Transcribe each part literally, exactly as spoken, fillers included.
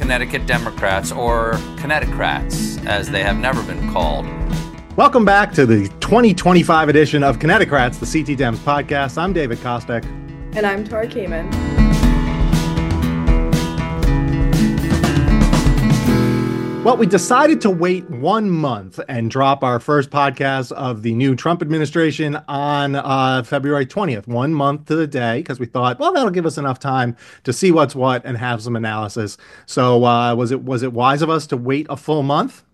Connecticut Democrats, or Connecticrats, as they have never been called. Welcome back to the twenty twenty-five edition of Connecticrats, the C T Dems podcast. I'm David Kostek. And I'm Tora Kamen. Well, we decided to wait one month and drop our first podcast of the new Trump administration on uh, February twentieth, one month to the day, because we thought, well, that'll give us enough time to see what's what and have some analysis. So uh, was it was it wise of us to wait a full month?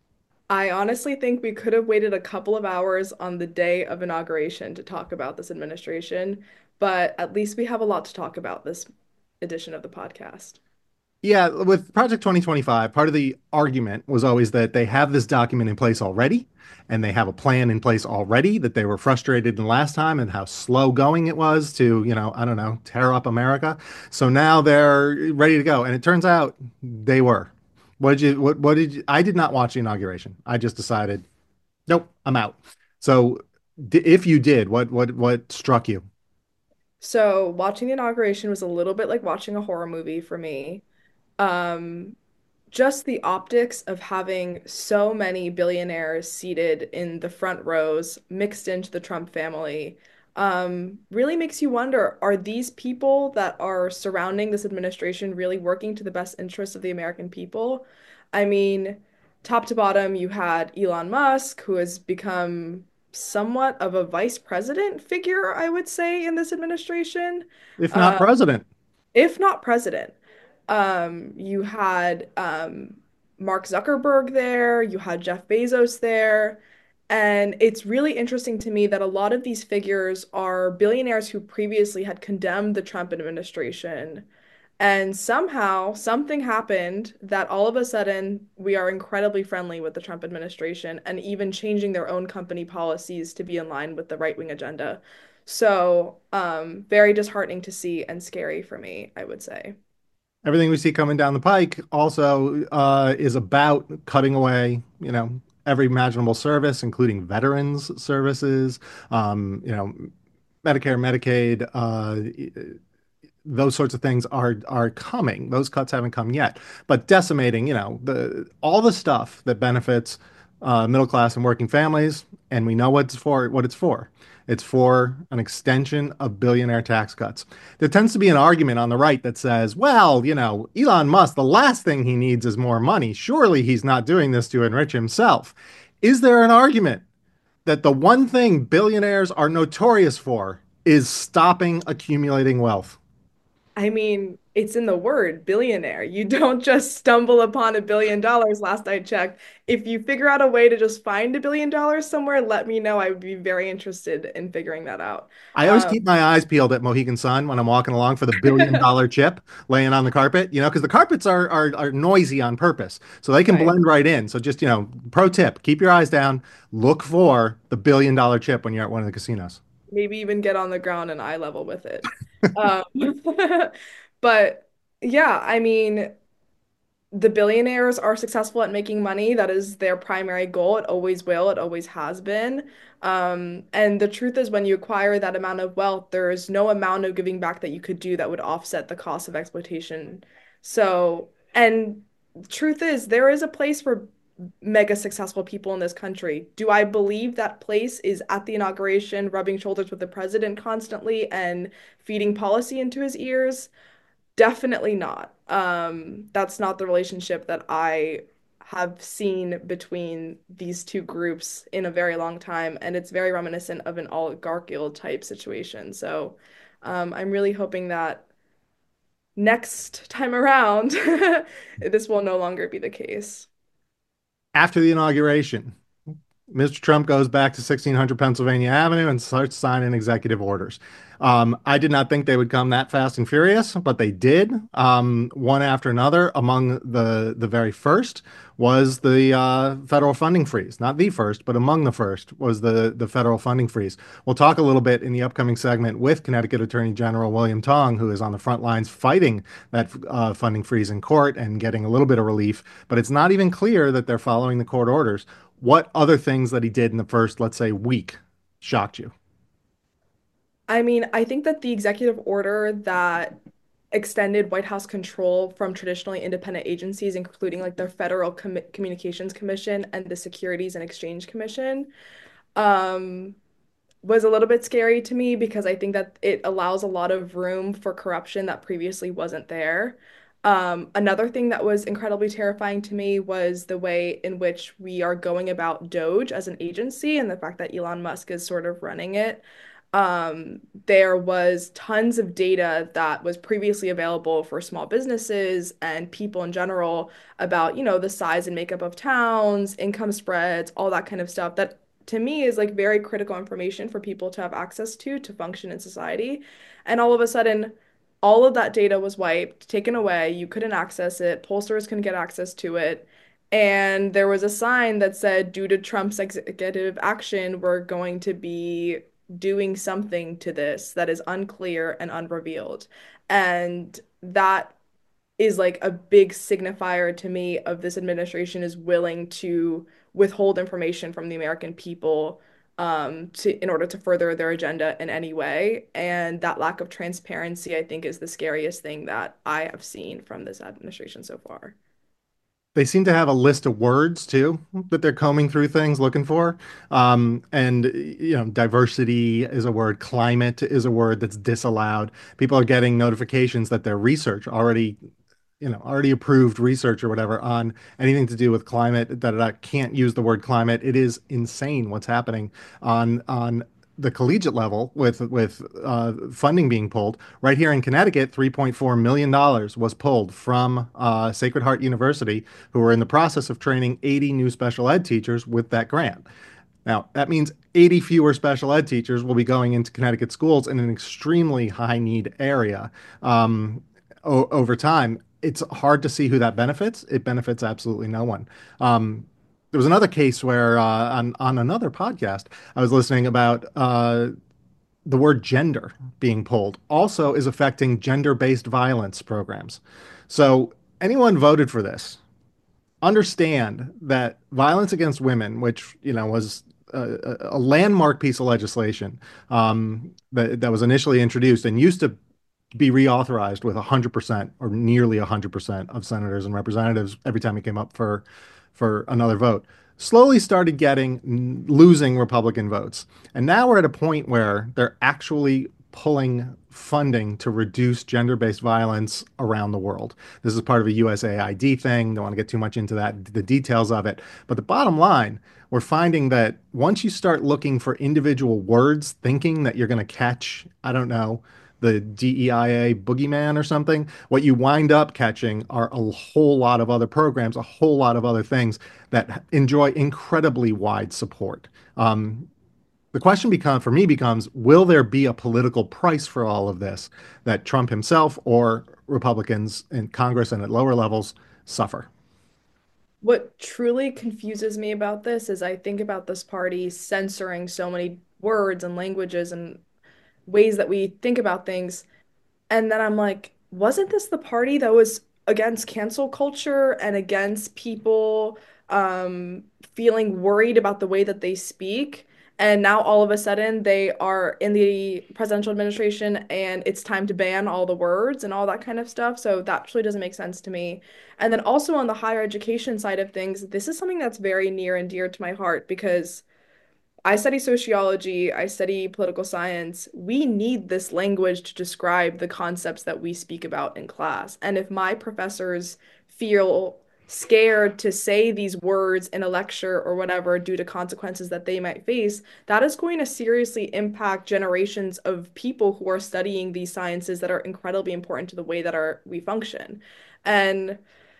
I honestly think we could have waited a couple of hours on the day of inauguration to talk about this administration, but at least we have a lot to talk about this edition of the podcast. Yeah, with Project twenty twenty-five, part of the argument was always that they have this document in place already, and they have a plan in place already, that they were frustrated in last time and how slow going it was to, you know, I don't know, tear up America. So now they're ready to go. And it turns out they were. What did you, what, what did you, I did not watch the inauguration. I just decided, nope, I'm out. So d- if you did, what, what, what struck you? So watching the inauguration was a little bit like watching a horror movie for me. Um, just the optics of having so many billionaires seated in the front rows mixed into the Trump family um, really makes you wonder, are these people that are surrounding this administration really working to the best interests of the American people? I mean, top to bottom, you had Elon Musk, who has become somewhat of a vice president figure, I would say, in this administration, If not uh, president? if not president. Um, you had um, Mark Zuckerberg there, you had Jeff Bezos there, and it's really interesting to me that a lot of these figures are billionaires who previously had condemned the Trump administration. And somehow something happened that all of a sudden we are incredibly friendly with the Trump administration and even changing their own company policies to be in line with the right-wing agenda. So, um, very disheartening to see and scary for me, I would say. Everything we see coming down the pike also uh, is about cutting away, you know, every imaginable service, including veterans services, um, you know, Medicare, Medicaid, uh, those sorts of things are are coming. Those cuts haven't come yet, but decimating, you know, the all the stuff that benefits uh, middle class and working families, and we know what's for what it's for. It's for an extension of billionaire tax cuts. There tends to be an argument on the right that says, well, you know, Elon Musk, the last thing he needs is more money. Surely he's not doing this to enrich himself. Is there an argument that the one thing billionaires are notorious for is stopping accumulating wealth? I mean, it's in the word billionaire. You don't just stumble upon a billion dollars, last I checked. If you figure out a way to just find a billion dollars somewhere, let me know. I would be very interested in figuring that out. I always Um, keep my eyes peeled at Mohegan Sun when I'm walking along for the billion dollar chip laying on the carpet, you know, because the carpets are, are are noisy on purpose, so they can right. blend right in. So just, you know, pro tip, keep your eyes down, look for the billion dollar chip when you're at one of the casinos. Maybe even get on the ground and eye level with it. Um, but yeah, I mean, the billionaires are successful at making money. That is their primary goal. It always will. It always has been. Um, and the truth is, when you acquire that amount of wealth, there is no amount of giving back that you could do that would offset the cost of exploitation. So, and truth is, there is a place for mega successful people in this country. Do I believe that place is at the inauguration, rubbing shoulders with the president constantly and feeding policy into his ears? Definitely not. Um, that's not the relationship that I have seen between these two groups in a very long time, and it's very reminiscent of an oligarchical type situation. So, um, I'm really hoping that next time around, this will no longer be the case. After the inauguration, Mister Trump goes back to sixteen hundred Pennsylvania Avenue and starts signing executive orders. Um, I did not think they would come that fast and furious, but they did, um, one after another. Among the the very first was the uh, federal funding freeze. Not the first, but among the first was the the federal funding freeze. We'll talk a little bit in the upcoming segment with Connecticut Attorney General William Tong, who is on the front lines fighting that uh, funding freeze in court and getting a little bit of relief. But it's not even clear that they're following the court orders. What other things that he did in the first, let's say, week shocked you? I mean, I think that the executive order that extended White House control from traditionally independent agencies, including like the Federal Com Communications Commission and the Securities and Exchange Commission. Um, was a little bit scary to me because I think that it allows a lot of room for corruption that previously wasn't there. Um, another thing that was incredibly terrifying to me was the way in which we are going about Doge as an agency and the fact that Elon Musk is sort of running it. Um, there was tons of data that was previously available for small businesses and people in general about, you know, the size and makeup of towns, income spreads, all that kind of stuff that to me is like very critical information for people to have access to to function in society. And all of a sudden, all of that data was wiped, taken away. You couldn't access it. Pollsters couldn't get access to it. And there was a sign that said, due to Trump's executive action, we're going to be doing something to this that is unclear and unrevealed. And that is like a big signifier to me of this administration is willing to withhold information from the American people um, to in order to further their agenda in any way. And that lack of transparency, I think, is the scariest thing that I have seen from this administration so far. They seem to have a list of words too that they're combing through things looking for. Um, and you know, diversity is a word, climate is a word that's disallowed. People are getting notifications that their research already, you know, already approved research or whatever on anything to do with climate that I can't use the word climate. It is insane what's happening on on the collegiate level with with uh, funding being pulled. Right here in Connecticut, three point four million dollars was pulled from uh, Sacred Heart University, who were in the process of training eighty new special ed teachers with that grant. Now, that means eighty fewer special ed teachers will be going into Connecticut schools in an extremely high need area um, o- over time. It's hard to see who that benefits. It benefits absolutely no one. Um, there was another case where uh, on on another podcast I was listening about uh, the word gender being pulled also is affecting gender-based violence programs. So anyone voted for this, understand that violence against women, which you know was a, a landmark piece of legislation um, that that was initially introduced and used to be reauthorized with one hundred percent or nearly one hundred percent of senators and representatives every time it came up for for another vote, slowly started getting losing Republican votes. And now we're at a point where they're actually pulling funding to reduce gender-based violence around the world. This is part of a U S A I D thing. Don't want to get too much into that, the details of it. But the bottom line, we're finding that once you start looking for individual words, thinking that you're going to catch, I don't know, the D E I A boogeyman or something, what you wind up catching are a whole lot of other programs, a whole lot of other things that enjoy incredibly wide support. Um, the question become for me becomes, will there be a political price for all of this that Trump himself or Republicans in Congress and at lower levels suffer? What truly confuses me about this is I think about this party censoring so many words and languages and ways that we think about things. And then I'm like, wasn't this the party that was against cancel culture and against people um, feeling worried about the way that they speak? And now all of a sudden they are in the presidential administration and it's time to ban all the words and all that kind of stuff. So that actually doesn't make sense to me. And then also on the higher education side of things, this is something that's very near and dear to my heart because I study sociology, I study political science. We need this language to describe the concepts that we speak about in class. And if my professors feel scared to say these words in a lecture or whatever due to consequences that they might face, that is going to seriously impact generations of people who are studying these sciences that are incredibly important to the way that our we function. And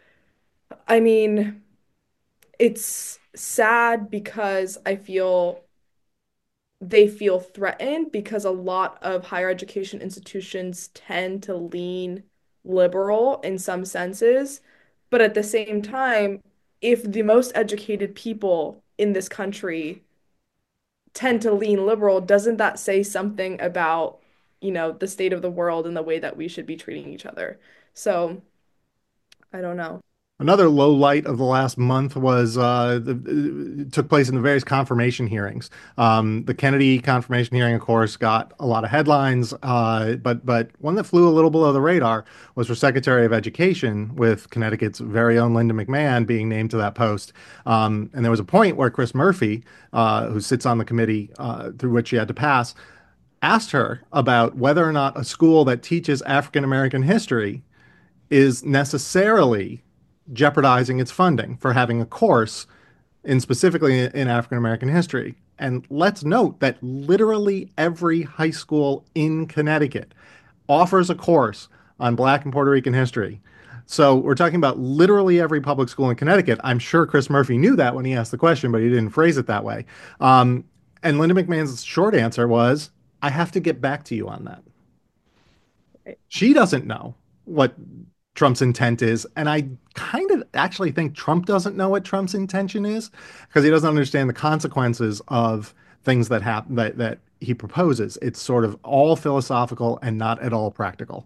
I mean, it's sad because I feel they feel threatened because a lot of higher education institutions tend to lean liberal in some senses. But at the same time, if the most educated people in this country tend to lean liberal, doesn't that say something about, you know, the state of the world and the way that we should be treating each other? So I don't know. Another low light of the last month was uh, the, it took place in the various confirmation hearings. Um, the Kennedy confirmation hearing, of course, got a lot of headlines, uh, but but one that flew a little below the radar was for Secretary of Education, with Connecticut's very own Linda McMahon being named to that post. Um, and there was a point where Chris Murphy, uh, who sits on the committee uh, through which she had to pass, asked her about whether or not a school that teaches African American history is necessarily jeopardizing its funding for having a course in specifically in African American history. And let's note that literally every high school in Connecticut offers a course on Black and Puerto Rican history. So we're talking about literally every public school in Connecticut. I'm sure Chris Murphy knew that when he asked the question, but he didn't phrase it that way. Um, and Linda McMahon's short answer was, I have to get back to you on that. Right. She doesn't know what Trump's intent is. And I kind of actually think Trump doesn't know what Trump's intention is because he doesn't understand the consequences of things that happen that, that he proposes. It's sort of all philosophical and not at all practical.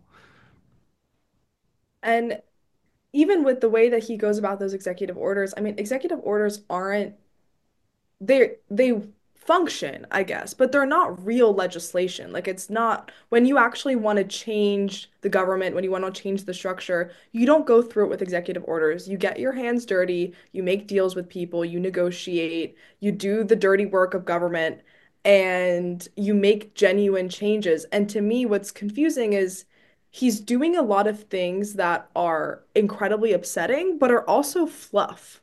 And even with the way that he goes about those executive orders, I mean, executive orders aren't they they function, I guess, but they're not real legislation. Like it's not when you actually want to change the government, when you want to change the structure, you don't go through it with executive orders. You get your hands dirty, you make deals with people, you negotiate, you do the dirty work of government, and you make genuine changes. And to me, what's confusing is he's doing a lot of things that are incredibly upsetting, but are also fluff.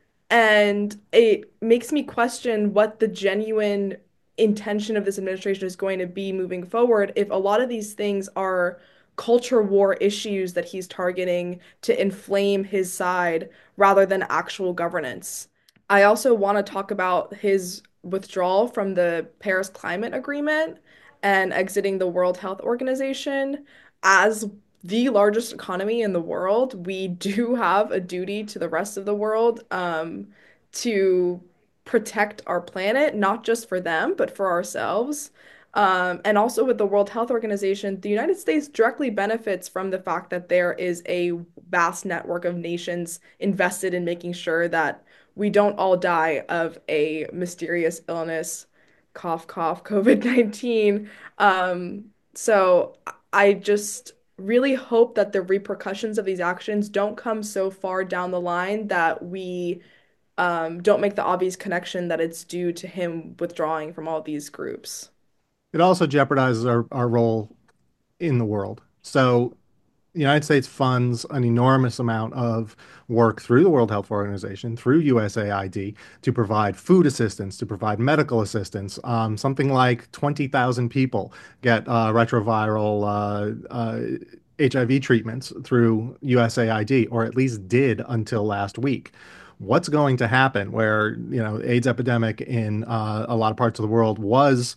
And it makes me question what the genuine intention of this administration is going to be moving forward if a lot of these things are culture war issues that he's targeting to inflame his side rather than actual governance. I also want to talk about his withdrawal from the Paris Climate Agreement and exiting the World Health Organization. As the largest economy in the world, we do have a duty to the rest of the world um, to protect our planet, not just for them, but for ourselves. Um, and also with the World Health Organization, the United States directly benefits from the fact that there is a vast network of nations invested in making sure that we don't all die of a mysterious illness, cough, cough, COVID nineteen. Um, so I just really hope that the repercussions of these actions don't come so far down the line that we um, don't make the obvious connection that it's due to him withdrawing from all these groups. It also jeopardizes our, our role in the world. So the United States funds an enormous amount of work through the World Health Organization, through U S A I D, to provide food assistance, to provide medical assistance. Um, something like twenty thousand people get uh, retroviral uh, uh, H I V treatments through U S A I D, or at least did until last week. What's going to happen where, you know, AIDS epidemic in uh, a lot of parts of the world was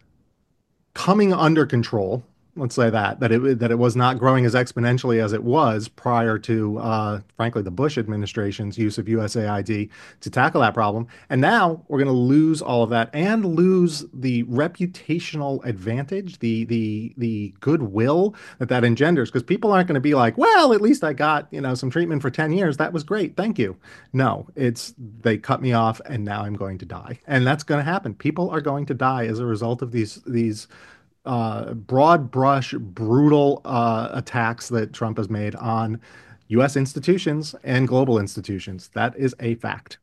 coming under control. Let's say that that it that it was not growing as exponentially as it was prior to, uh, frankly, the Bush administration's use of U S A I D to tackle that problem. And now we're going to lose all of that and lose the reputational advantage, the the the goodwill that that engenders, because people aren't going to be like, well, at least I got, you know, some treatment for ten years. That was great. Thank you. No, it's they cut me off and now I'm going to die. And that's going to happen. People are going to die as a result of these these uh, broad brush, brutal uh, attacks that Trump has made on U S institutions and global institutions. That is a fact.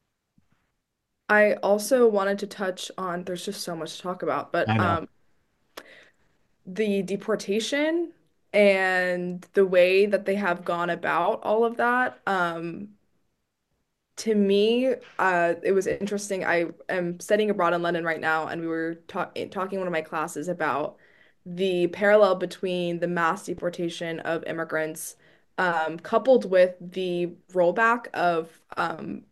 I also wanted to touch on, there's just so much to talk about, I but know. um, the deportation and the way that they have gone about all of that. Um, to me, uh, it was interesting. I am studying abroad in London right now, and we were talk talking in one of my classes about the parallel between the mass deportation of immigrants, um, coupled with the rollback of, um,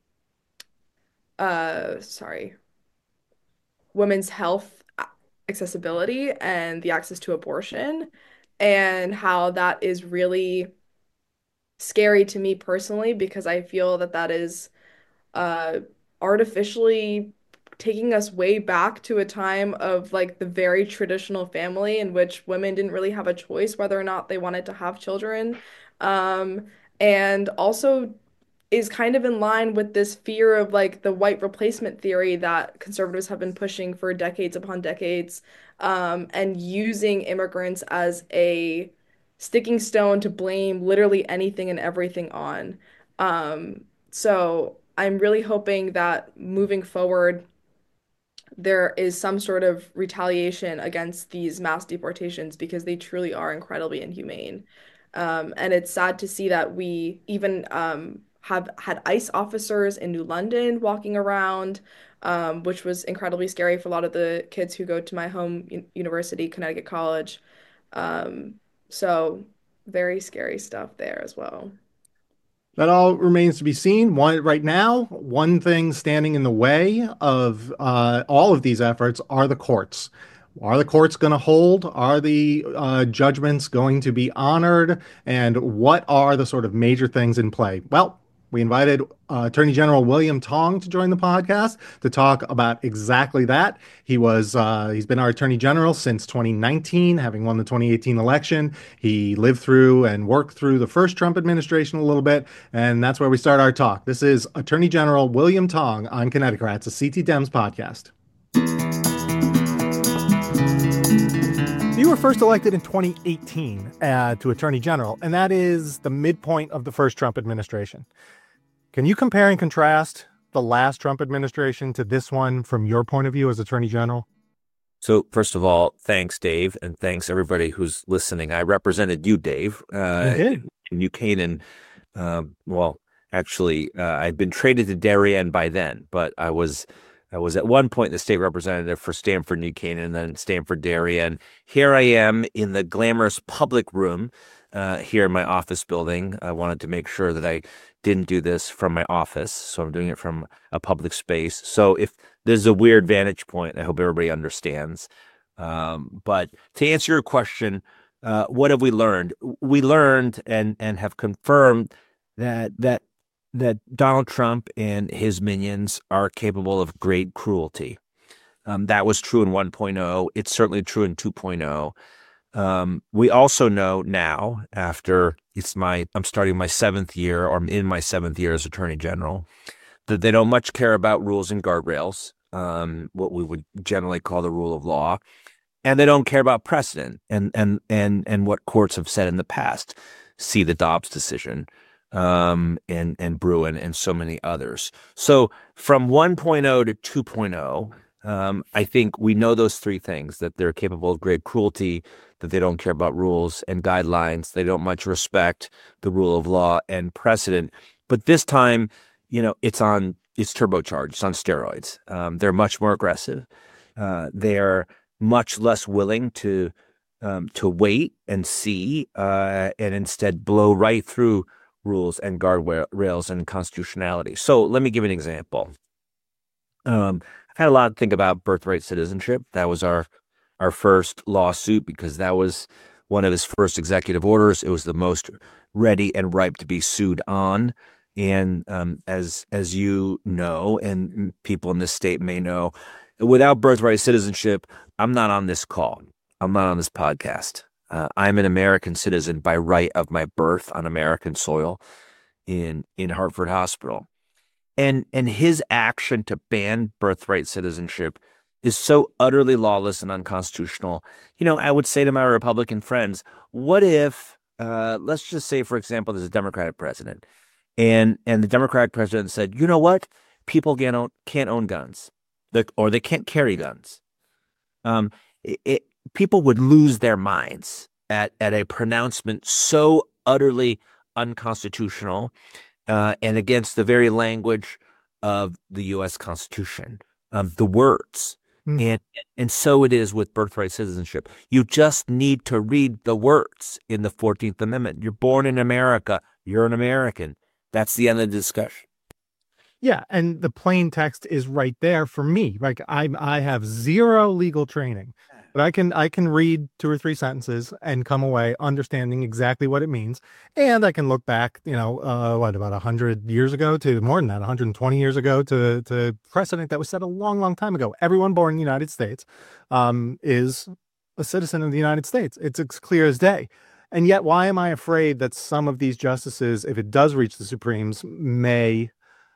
uh, sorry, women's health accessibility and the access to abortion, and how that is really scary to me personally because I feel that that is uh artificially taking us way back to a time of like the very traditional family in which women didn't really have a choice whether or not they wanted to have children. Um and also is kind of in line with this fear of like the white replacement theory that conservatives have been pushing for decades upon decades, um, and using immigrants as a sticking stone to blame literally anything and everything on. Um, so I'm really hoping that moving forward, there is some sort of retaliation against these mass deportations because they truly are incredibly inhumane. Um, and it's sad to see that we even um, have had ICE officers in New London walking around, um, which was incredibly scary for a lot of the kids who go to my home u- university, Connecticut College. Um, so very scary stuff there as well. That all remains to be seen. One right now, one thing standing in the way of uh, all of these efforts are the courts. Are the courts going to hold? Are the uh, judgments going to be honored? And what are the sort of major things in play? Well, we invited uh, Attorney General William Tong to join the podcast to talk about exactly that. He was uh, he's been our Attorney General since twenty nineteen, having won the twenty eighteen election. He lived through and worked through the first Trump administration a little bit, and that's where we start our talk. This is Attorney General William Tong on Connecticut. It's a C T Dems podcast. You were first elected in twenty eighteen uh, to Attorney General, and that is the midpoint of the first Trump administration. Can you compare and contrast the last Trump administration to this one from your point of view as Attorney General? So, first of all, thanks, Dave, and thanks everybody who's listening. I represented you, Dave, uh, in New Canaan. Uh, well, actually, uh, I'd been traded to Darien by then, but I was I was at one point the state representative for Stamford, New Canaan, and then Stamford, Darien. Here I am in the glamorous public room uh, here in my office building. I wanted to make sure that I didn't do this from my office, so I'm doing it from a public space. So if there's a weird vantage point, I hope everybody understands. Um, but to answer your question, uh, what have we learned? We learned and and have confirmed that that that Donald Trump and his minions are capable of great cruelty. Um, that was true in one point oh. It's certainly true in two point oh. Um, we also know now, after it's my, I'm starting my seventh year, or I'm in my seventh year as Attorney General, that they don't much care about rules and guardrails, um, what we would generally call the rule of law, and they don't care about precedent and and and and what courts have said in the past. See the Dobbs decision, um, and and Bruin and so many others. So from one point oh to two point oh. Um, I think we know those three things, that they're capable of great cruelty, that they don't care about rules and guidelines, they don't much respect the rule of law and precedent. But this time, you know, it's on, it's turbocharged, it's on steroids. Um, they're much more aggressive. Uh, they're much less willing to um, to wait and see, uh, and instead blow right through rules and guardrails and constitutionality. So let me give an example. Um, I've had a lot to think about birthright citizenship. That was our our first lawsuit because that was one of his first executive orders. It was the most ready and ripe to be sued on. And um, as as you know, and people in this state may know, without birthright citizenship, I'm not on this call. I'm not on this podcast. Uh, I'm an American citizen by right of my birth on American soil in in Hartford Hospital. And and his action to ban birthright citizenship is so utterly lawless and unconstitutional. You know, I would say to my Republican friends, what if, uh, let's just say, for example, there's a Democratic president, and and the Democratic president said, you know what, people can't own, can't own guns, the, or they can't carry guns. Um, it, it, people would lose their minds at at a pronouncement so utterly unconstitutional. Uh, and against the very language of the U S Constitution, um, the words. Mm. And and so it is with birthright citizenship. You just need to read the words in the fourteenth Amendment. You're born in America. You're an American. That's the end of the discussion. Yeah, and the plain text is right there for me. Like I, I have zero legal training, but I can I can read two or three sentences and come away understanding exactly what it means. And I can look back, you know, uh, what about a hundred years ago to more than that, one hundred twenty years ago to to precedent that was set a long, long time ago. Everyone born in the United States um, is a citizen of the United States. It's as clear as day. And yet, why am I afraid that some of these justices, if it does reach the Supremes, may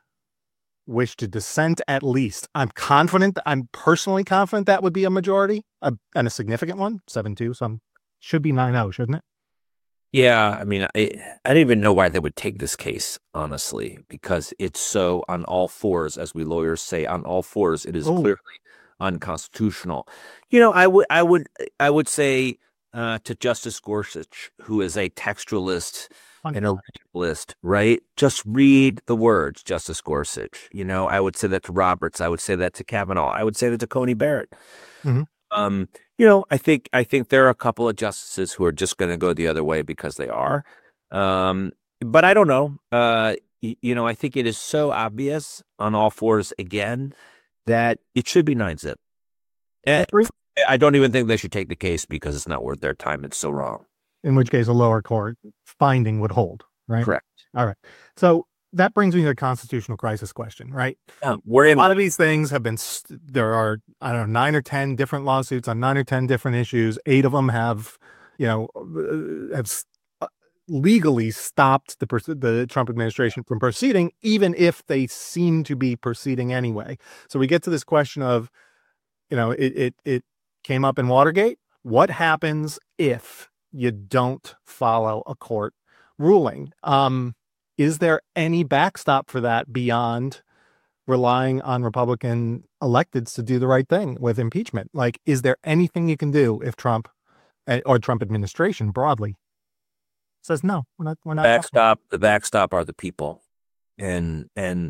wish to dissent at least? I'm confident, I'm personally confident that would be a majority, a, and a significant one, seven two, some should be nine oh, shouldn't it? Yeah, I mean, I, I don't even know why they would take this case, honestly, because it's so on all fours, as we lawyers say, on all fours. It is Ooh. clearly unconstitutional. You know, I would, I would, I would say uh, to Justice Gorsuch, who is a textualist and a legalist, right? Just read the words, Justice Gorsuch. You know, I would say that to Roberts. I would say that to Kavanaugh. I would say that to Coney Barrett. Mm-hmm. Um, you know, I think I think there are a couple of justices who are just going to go the other way because they are. Um, but I don't know. Uh, y- you know, I think it is so obvious on all fours again that it should be nine zip. And I don't even think they should take the case because it's not worth their time. It's so wrong. In which case, a lower court finding would hold, right? Correct. All right. So that brings me to the constitutional crisis question, right? Yeah, we're in a lot of these things have been, st- there are, I don't know, nine or ten different lawsuits on nine or ten different issues. Eight of them have, you know, uh, have s- uh, legally stopped the, pers- the Trump administration from proceeding, even if they seem to be proceeding anyway. So we get to this question of, you know, it, it, it came up in Watergate. What happens if you don't follow a court ruling? Um, is there any backstop for that beyond relying on Republican electeds to do the right thing with impeachment? Like, is there anything you can do if Trump or Trump administration broadly says, no, we're not, we're not backstop? The backstop are the people. And, and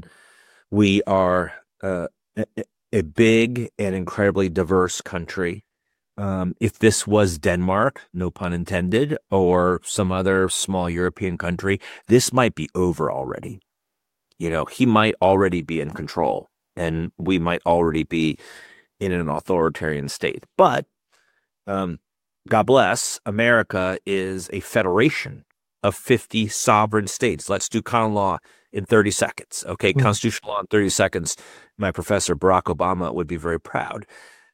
we are uh, a, a big and incredibly diverse country. Um, if this was Denmark, no pun intended, or some other small European country, this might be over already. You know, he might already be in control and we might already be in an authoritarian state. But um, God bless, America is a federation of fifty sovereign states. Let's do common law in thirty seconds. Okay, mm-hmm. Constitutional law in thirty seconds. My professor, Barack Obama, would be very proud.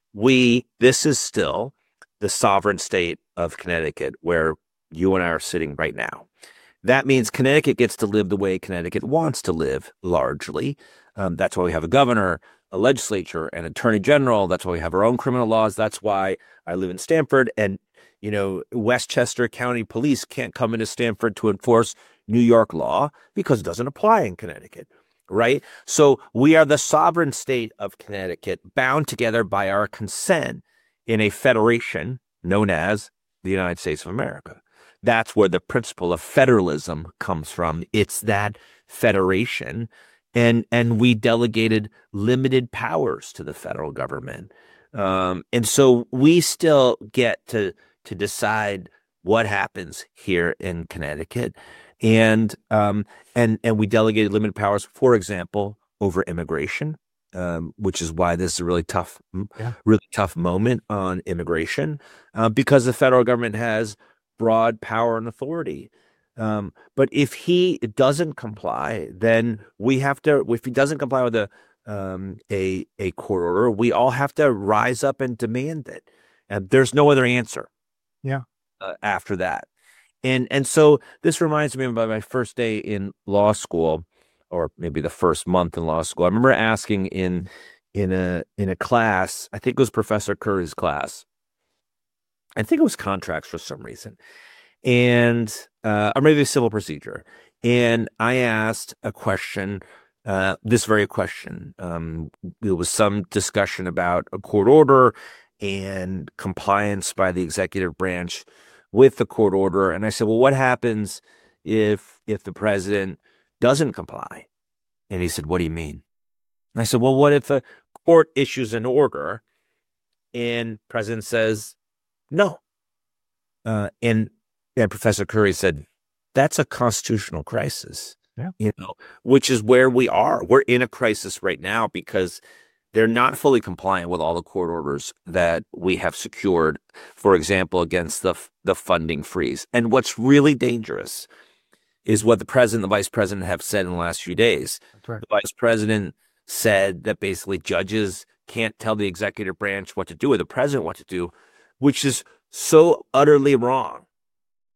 We, this is still the sovereign state of Connecticut, where you and I are sitting right now. That means Connecticut gets to live the way Connecticut wants to live, largely. Um, that's why we have a governor, a legislature, an attorney general. That's why we have our own criminal laws. That's why I live in Stamford. And, you know, Westchester County Police can't come into Stamford to enforce New York law because it doesn't apply in Connecticut. Right. So we are the sovereign state of Connecticut, bound together by our consent in a federation known as the United States of America. That's where the principle of federalism comes from. It's that federation. And, and we delegated limited powers to the federal government. Um, and so we still get to, to decide what happens here in Connecticut. And um, and and we delegated limited powers, for example, over immigration, um, which is why this is a really tough, yeah. really tough moment on immigration, uh, because the federal government has broad power and authority. Um, but if he doesn't comply, then we have to. If he doesn't comply with a um, a a court order, we all have to rise up and demand it. And there's no other answer. Yeah. Uh, after that. And and so this reminds me of my first day in law school, or maybe the first month in law school. I remember asking in in a in a class, I think it was Professor Curry's class. I think it was contracts for some reason, and uh, or maybe civil procedure. And I asked a question, uh, this very question. Um, there was some discussion about a court order and compliance by the executive branch with the court order. And I said, well, what happens if if the president doesn't comply? And he said, what do you mean? And I said, well, what if the court issues an order and president says no? Uh, and, and Professor Curry said, that's a constitutional crisis. Yeah. You know, which is where we are. We're in a crisis right now because they're not fully compliant with all the court orders that we have secured, for example, against the the funding freeze. And what's really dangerous is what the president and the vice president have said in the last few days. That's right. The vice president said that basically judges can't tell the executive branch what to do or the president what to do, which is so utterly wrong.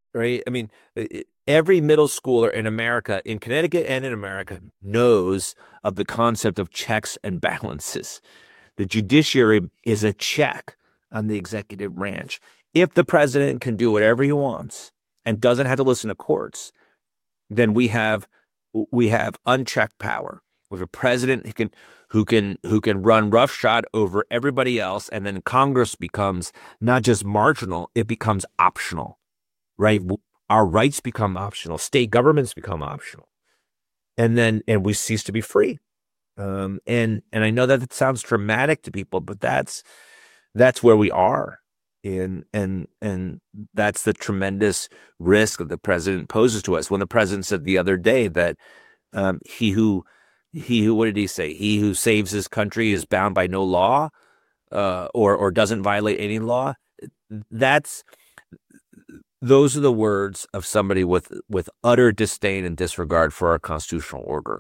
right? I mean, every middle schooler in America, in Connecticut and in America, knows of the concept of checks and balances. The judiciary is a check on the executive branch. If the president can do whatever he wants and doesn't have to listen to courts, then we have we have unchecked power. We have a president who can who can who can run roughshod over everybody else, and then Congress becomes not just marginal, it becomes optional, right? Our rights become optional, state governments become optional, and then and we cease to be free. Um, and and I know that it sounds dramatic to people, but that's that's where we are. And and and that's the tremendous risk that the president poses to us. When the president said the other day that um, he who he who what did he say? He who saves his country is bound by no law, uh, or or doesn't violate any law. That's those are the words of somebody with with utter disdain and disregard for our constitutional order.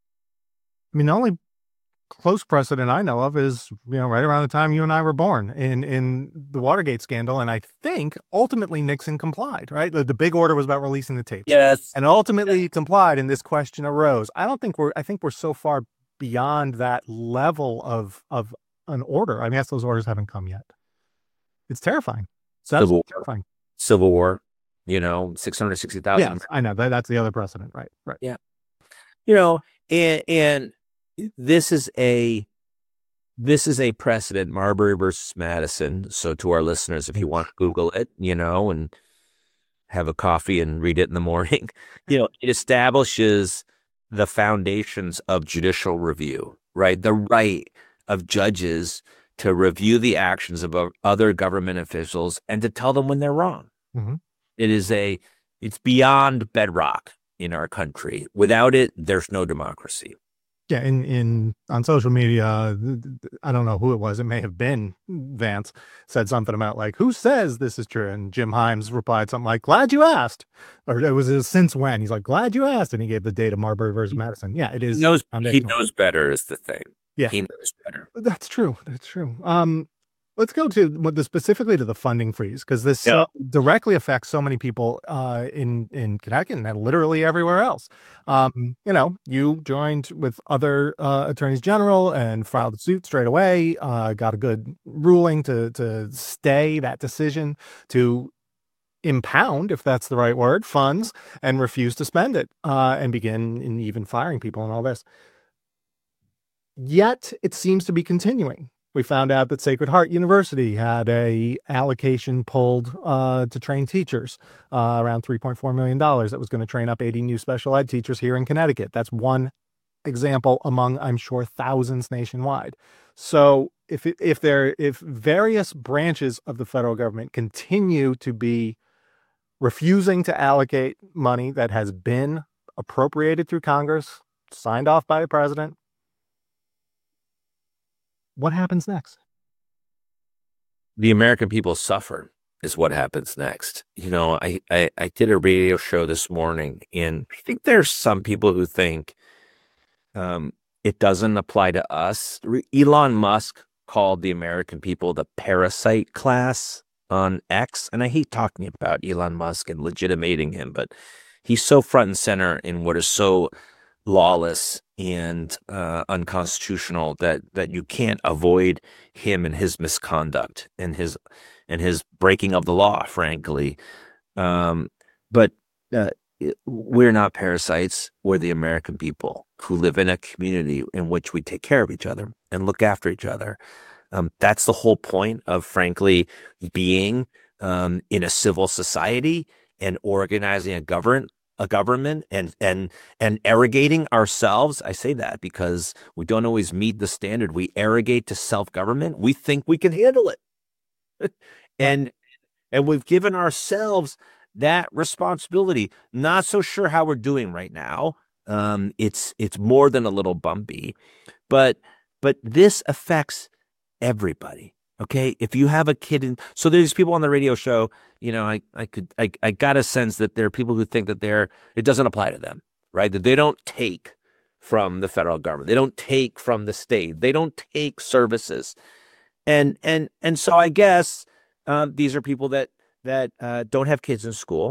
I mean, the only close precedent I know of is, you know, right around the time you and I were born in, in the Watergate scandal. And I think ultimately Nixon complied, right? The, the big order was about releasing the tapes. Yes. And ultimately he complied, and this question arose. I don't think we're, I think we're so far beyond that level of, of an order. I mean, yes, those orders haven't come yet. It's terrifying. So that's Civil, terrifying. Civil War, you know, six hundred sixty thousand. Yeah, I know. That, that's the other precedent. Right. Right. Yeah. You know, and, and, This is a this is a precedent, Marbury versus Madison. So to our listeners, if you want to Google it, you know, and have a coffee and read it in the morning, you know, it establishes the foundations of judicial review, right? The right of judges to review the actions of other government officials and to tell them when they're wrong. Mm-hmm. It is a it's beyond bedrock in our country. Without it, there's no democracy. Yeah, in, in on social media, I don't know who it was. It may have been Vance said something about like, who says this is true? And Jim Himes replied something like, glad you asked. Or it was a since when. He's like, glad you asked. And he gave the date of Marbury versus Madison. Yeah, it is. He knows, he knows better is the thing. Yeah, he knows better. That's true. That's true. Um, let's go to what the specifically to the funding freeze, because this yeah. uh, directly affects so many people uh, in in Connecticut and literally everywhere else. Um, you know, you joined with other uh, attorneys general and filed a suit straight away. Uh, got a good ruling to to stay that decision, to impound, if that's the right word, funds and refuse to spend it, uh, and begin in even firing people and all this. Yet it seems to be continuing. We found out that Sacred Heart University had a allocation pulled uh, to train teachers, uh, around three point four million dollars that was going to train up eighty new special ed teachers here in Connecticut. That's one example among, I'm sure, thousands nationwide. So if it, if there if various branches of the federal government continue to be refusing to allocate money that has been appropriated through Congress, signed off by the president, what happens next? The American people suffer is what happens next. You know, I, I, I did a radio show this morning, and I think there's some people who think um, it doesn't apply to us. Elon Musk called the American people the parasite class on X, and I hate talking about Elon Musk and legitimating him, but he's so front and center in what is so lawless and uh, unconstitutional that that you can't avoid him and his misconduct and his and his breaking of the law, frankly. Um, but uh, we're not parasites. We're the American people who live in a community in which we take care of each other and look after each other. Um, that's the whole point of, frankly, being um, in a civil society and organizing a government. a government and and and arrogating ourselves. I say that because we don't always meet the standard. We arrogate to self-government. We think we can handle it. and and we've given ourselves that responsibility. Not so sure how we're doing right now. Um, it's it's more than a little bumpy, but but this affects everybody. Okay, if you have a kid in, so there's people on the radio show, you know, I, I could, I, I got a sense that there are people who think that they're, it doesn't apply to them, right? That they don't take from the federal government. They don't take from the state. They don't take services. And, and, and so I guess um, these are people that, that uh, don't have kids in school.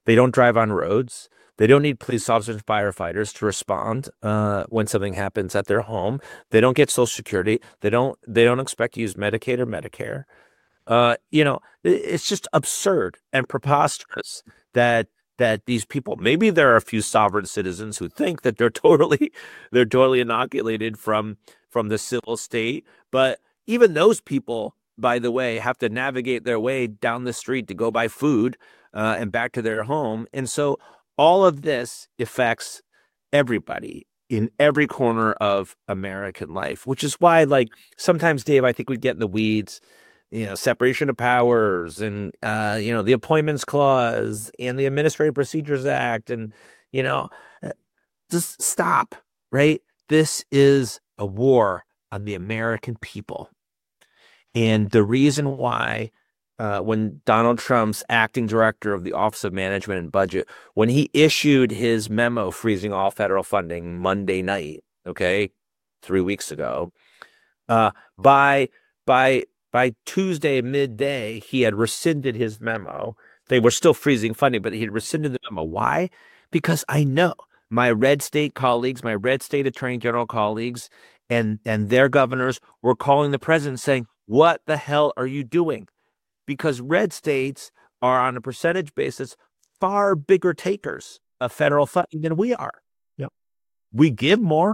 They don't drive on roads. They don't need police officers and firefighters to respond uh, when something happens at their home. They don't get Social Security. They don't. They don't expect to use Medicaid or Medicare. Uh, you know, it's just absurd and preposterous that that these people. Maybe there are a few sovereign citizens who think that they're totally they're totally inoculated from from the civil state, but even those people, by the way, have to navigate their way down the street to go buy food uh, and back to their home, and so. All of this affects everybody in every corner of American life, which is why, like, sometimes, Dave, I think we get in the weeds, you know, separation of powers and, uh, you know, the Appointments Clause and the Administrative Procedures Act. And, you know, just stop, right? This is a war on the American people. And the reason why Uh, when Donald Trump's acting director of the Office of Management and Budget, when he issued his memo freezing all federal funding Monday night, okay, three weeks ago, uh, by by by Tuesday midday, he had rescinded his memo. They were still freezing funding, but he had rescinded the memo. Why? Because I know my red state colleagues, my red state attorney general colleagues, and and their governors were calling the president saying, "What the hell are you doing?" Because red states are, on a percentage basis, far bigger takers of federal funding than we are. Yep. We give more,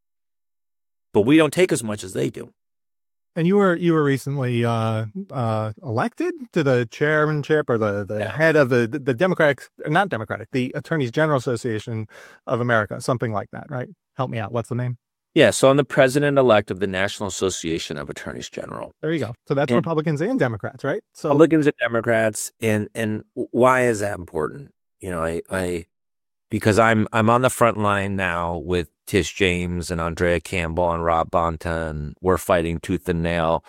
but we don't take as much as they do. And you were you were recently uh, uh, elected to the chairmanship or the, the Yeah. head of the the Democratic, not Democratic, the Attorneys General Association of America, something like that, right? Help me out. What's the name? Yeah, so I'm the president-elect of the National Association of Attorneys General. There you go. So that's And- Republicans and Democrats, right? So Republicans and Democrats, and and why is that important? You know, I, I because I'm I'm on the front line now with Tish James and Andrea Campbell and Rob Bonta, and we're fighting tooth and nail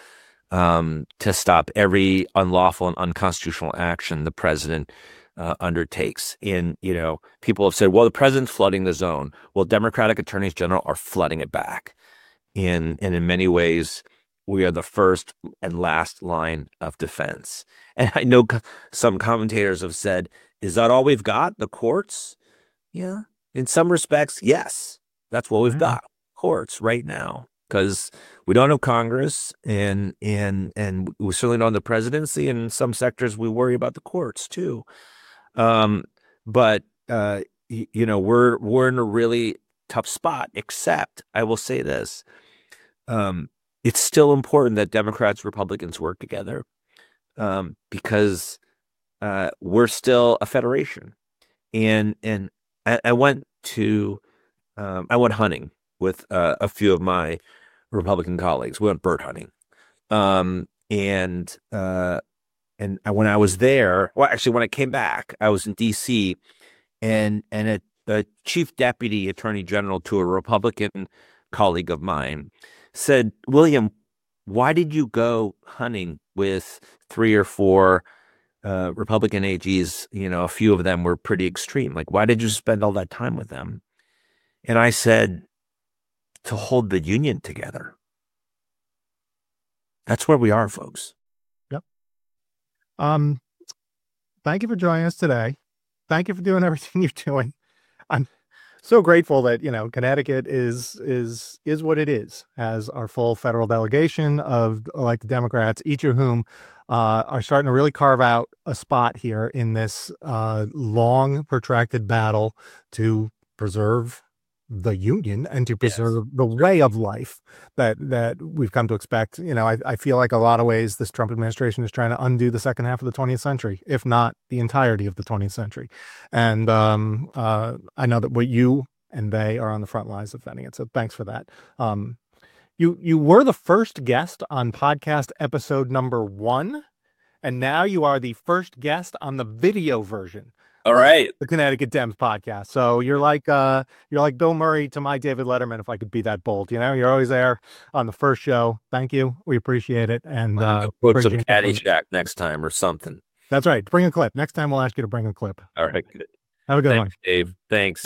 um, to stop every unlawful and unconstitutional action the president uh, undertakes. And, you know, people have said, well, the president's flooding the zone. Well, Democratic attorneys general are flooding it back. And, and in many ways, we are the first and last line of defense. And I know co- some commentators have said, is that all we've got? The courts? Yeah. In some respects, yes. That's what we've Yeah. got. Courts right now. Because we don't have Congress, and and and we certainly don't have the presidency. And in some sectors, we worry about the courts too. Um, but uh, y- you know, we're we're in a really tough spot. Except, I will say this: um, it's still important that Democrats, Republicans work together, um, because uh, we're still a federation. And and I, I went to um, I went hunting with uh, a few of my Republican colleagues. We went bird hunting, um, and uh, and I, when I was there, well, actually, when I came back, I was in D C, and and a, a chief deputy attorney general to a Republican colleague of mine said, "William, why did you go hunting with three or four uh, Republican A Gs? You know, a few of them were pretty extreme. Like, why did you spend all that time with them?" And I said, to hold the union together. That's where we are, folks. Um, thank you for joining us today. Thank you for doing everything you're doing. I'm so grateful that, you know, Connecticut is is is what it is, as our full federal delegation of elected Democrats, each of whom uh, are starting to really carve out a spot here in this uh, long, protracted battle to preserve the union and to Yes. preserve the way of life that that we've come to expect. You know, I, I feel like a lot of ways this Trump administration is trying to undo the second half of the twentieth century, if not the entirety of the twentieth century. And um, uh, I know that what you and they are on the front lines defending it. So thanks for that. Um, you you were the first guest on podcast episode number one, and now you are the first guest on the video version. All right. The Connecticut Dems podcast. So you're like uh you're like Bill Murray to my David Letterman, if I could be that bold. You know, you're always there on the first show. Thank you. We appreciate it. And uh Put some appreciate- Caddyshack next time or something. That's right. Bring a clip. Next time we'll ask you to bring a clip. All right. Good. Have a good one. Thanks, Dave. Thanks.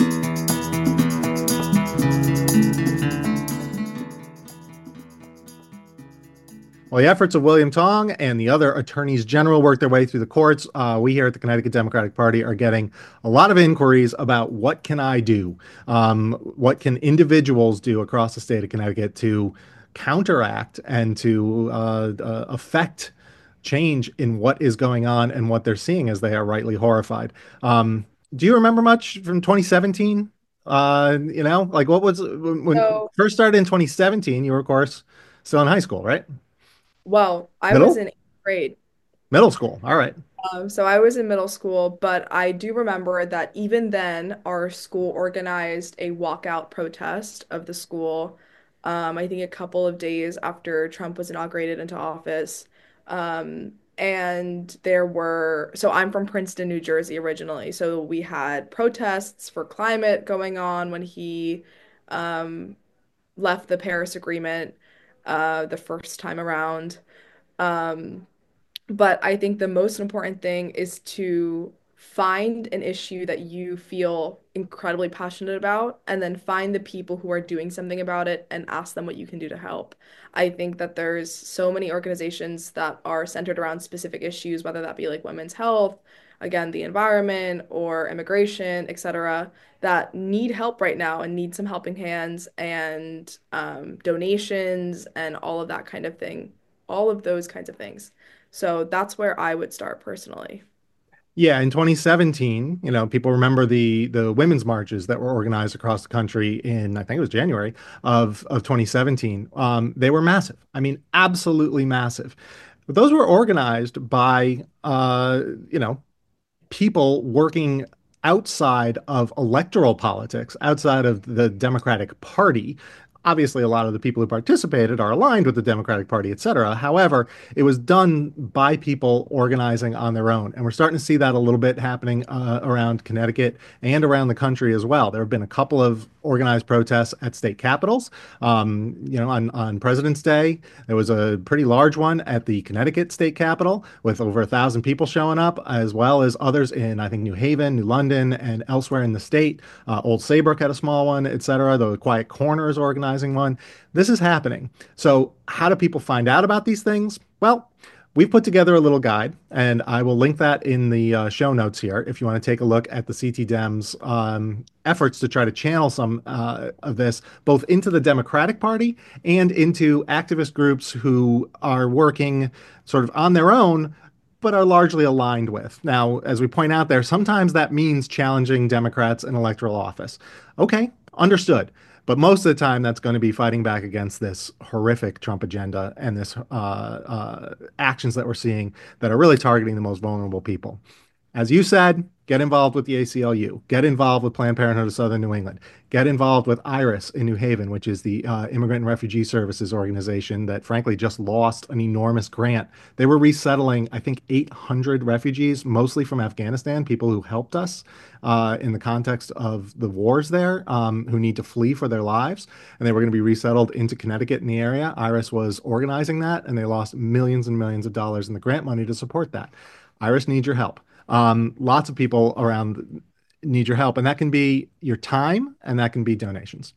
Well, the efforts of William Tong and the other attorneys general work their way through the courts. Uh, we here at the Connecticut Democratic Party are getting a lot of inquiries about what can I do? Um, what can individuals do across the state of Connecticut to counteract and to uh, uh, affect change in what is going on and what they're seeing as they are rightly horrified. Um, do you remember much from twenty seventeen? Uh, you know, like what was when, when it So, first started in twenty seventeen, you were, of course, still in high school, right? well, I was Middle? in eighth grade. Middle school. All right. Um, so I was in middle school, but I do remember that even then, our school organized a walkout protest of the school. Um, I think a couple of days after Trump was inaugurated into office. Um, and there were, so I'm from Princeton, New Jersey originally. So we had protests for climate going on when he um, left the Paris Agreement uh, the first time around. Um, but I think the most important thing is to find an issue that you feel incredibly passionate about and then find the people who are doing something about it and ask them what you can do to help. I think that there's so many organizations that are centered around specific issues, whether that be like women's health, again, the environment or immigration, et cetera, that need help right now and need some helping hands and um, donations and all of that kind of thing, all of those kinds of things. So that's where I would start personally. Yeah, in twenty seventeen, you know, people remember the the women's marches that were organized across the country in, I think it was January of of twenty seventeen. Um, they were massive. I mean, absolutely massive. But those were organized by, uh, you know, people working outside of electoral politics, outside of the Democratic Party. Obviously, a lot of the people who participated are aligned with the Democratic Party, et cetera. However, it was done by people organizing on their own. And we're starting to see that a little bit happening uh, around Connecticut and around the country as well. There have been a couple of organized protests at state capitals. Um, you know, on, on President's Day, there was a pretty large one at the Connecticut state capitol with over a thousand people showing up, as well as others in, I think, New Haven, New London, and elsewhere in the state. Uh, Old Saybrook had a small one, et cetera. The Quiet Corner is organizing one. This is happening. So, how do people find out about these things? Well, we've put together a little guide, and I will link that in the uh, show notes here if you want to take a look at the C T Dems um, efforts to try to channel some uh, of this both into the Democratic Party and into activist groups who are working sort of on their own but are largely aligned with. Now, as we point out there, sometimes that means challenging Democrats in electoral office. Okay, understood. But most of the time, that's going to be fighting back against this horrific Trump agenda and this uh, uh, actions that we're seeing that are really targeting the most vulnerable people. As you said, get involved with the A C L U, get involved with Planned Parenthood of Southern New England, get involved with IRIS in New Haven, which is the uh, Immigrant and Refugee Services organization that frankly just lost an enormous grant. They were resettling, I think, eight hundred refugees, mostly from Afghanistan, people who helped us uh, in the context of the wars there, um, who need to flee for their lives. And they were going to be resettled into Connecticut in the area. IRIS was organizing that, and they lost millions and millions of dollars in the grant money to support that. IRIS needs your help. Um, lots of people around need your help, and that can be your time and that can be donations.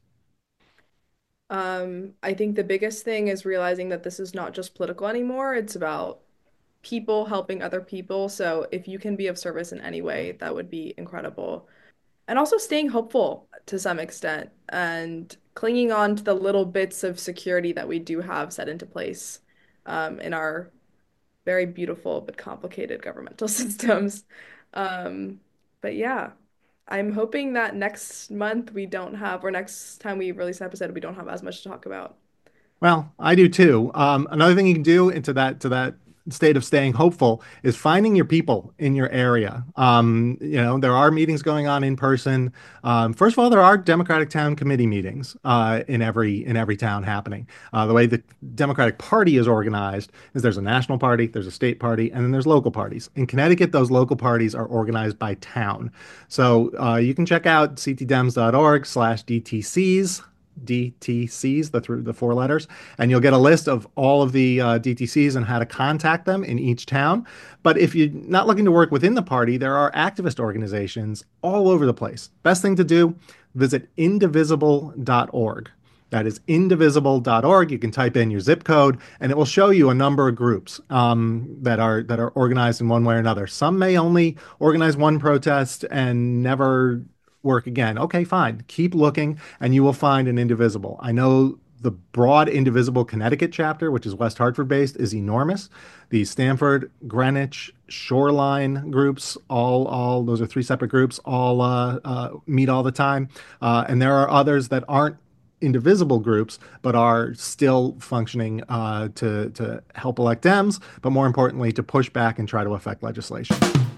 Um, I think the biggest thing is realizing that this is not just political anymore. It's about people helping other people. So if you can be of service in any way, that would be incredible. And also staying hopeful to some extent and clinging on to the little bits of security that we do have set into place um, in our very beautiful but complicated governmental systems. Um, but yeah, I'm hoping that next month we don't have, or next time we release an episode, we don't have as much to talk about. Well, I do too. Um, another thing you can do into that to that state of staying hopeful is finding your people in your area. Um, you know, there are meetings going on in person. Um, first of all, there are Democratic Town Committee meetings uh, in every in every town happening. Uh, the way the Democratic Party is organized is there's a national party, there's a state party, and then there's local parties. In Connecticut, those local parties are organized by town. So uh, you can check out c t dems dot org slash d t cs. D T Cs, the through the four letters, and you'll get a list of all of the uh, D T Cs and how to contact them in each town. But if you're not looking to work within the party, there are activist organizations all over the place. Best thing to do, visit indivisible dot org. That is indivisible dot org. You can type in your zip code, and it will show you a number of groups um, that are that are organized in one way or another. Some may only organize one protest and never work again. Okay, fine. Keep looking, and you will find an Indivisible. I know the broad Indivisible Connecticut chapter, which is West Hartford based, is enormous. The Stamford, Greenwich, Shoreline groups, all, all those are three separate groups, all uh, uh, meet all the time. Uh, and there are others that aren't indivisible groups, but are still functioning uh, to, to help elect Dems, but more importantly, to push back and try to affect legislation.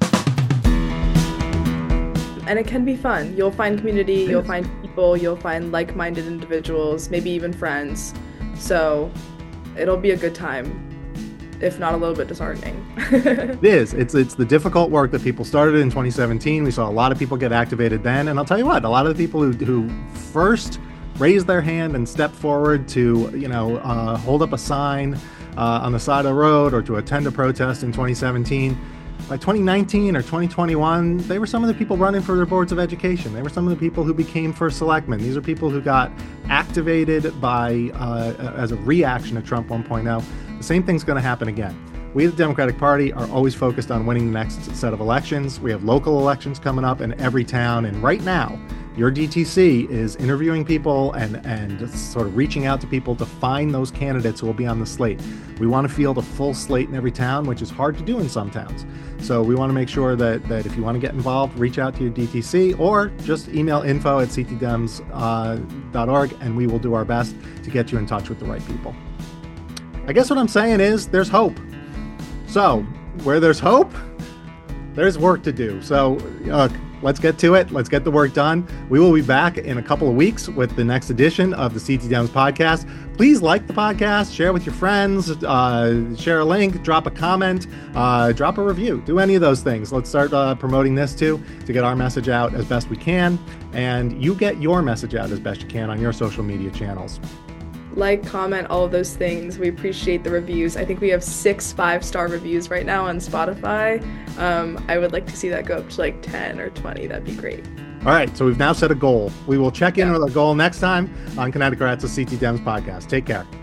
And it can be fun. You'll find community, you'll find people, you'll find like-minded individuals, maybe even friends. So it'll be a good time, if not a little bit disheartening. It is. It's it's the difficult work that people started in twenty seventeen. We saw a lot of people get activated then. And I'll tell you what, a lot of the people who, who first raised their hand and stepped forward to, you know, uh, hold up a sign uh, on the side of the road or to attend a protest in twenty seventeen, by twenty nineteen or twenty twenty-one, they were some of the people running for their boards of education. They were some of the people who became first selectmen. These are people who got activated by uh, as a reaction to Trump one point oh. The same thing's going to happen again. We, the Democratic Party, are always focused on winning the next set of elections. We have local elections coming up in every town, and right now, your D T C is interviewing people and, and sort of reaching out to people to find those candidates who will be on the slate. We want to field a full slate in every town, which is hard to do in some towns. So we want to make sure that, that if you want to get involved, reach out to your D T C or just email info at c t dems dot org, and we will do our best to get you in touch with the right people. I guess what I'm saying is there's hope. So where there's hope, there's work to do. So uh, let's get to it. Let's get the work done. We will be back in a couple of weeks with the next edition of the C T Dems podcast. Please like the podcast, share with your friends, uh, share a link, drop a comment, uh, drop a review. Do any of those things. Let's start uh, promoting this too to get our message out as best we can. And you get your message out as best you can on your social media channels. Like, comment, all of those things. We appreciate the reviews. I think we have six five-star reviews right now on Spotify. Um, I would like to see that go up to like ten or twenty. That'd be great. All right, so we've now set a goal. We will check in yeah. with a goal next time on Connecticut's C T Dems podcast. Take care.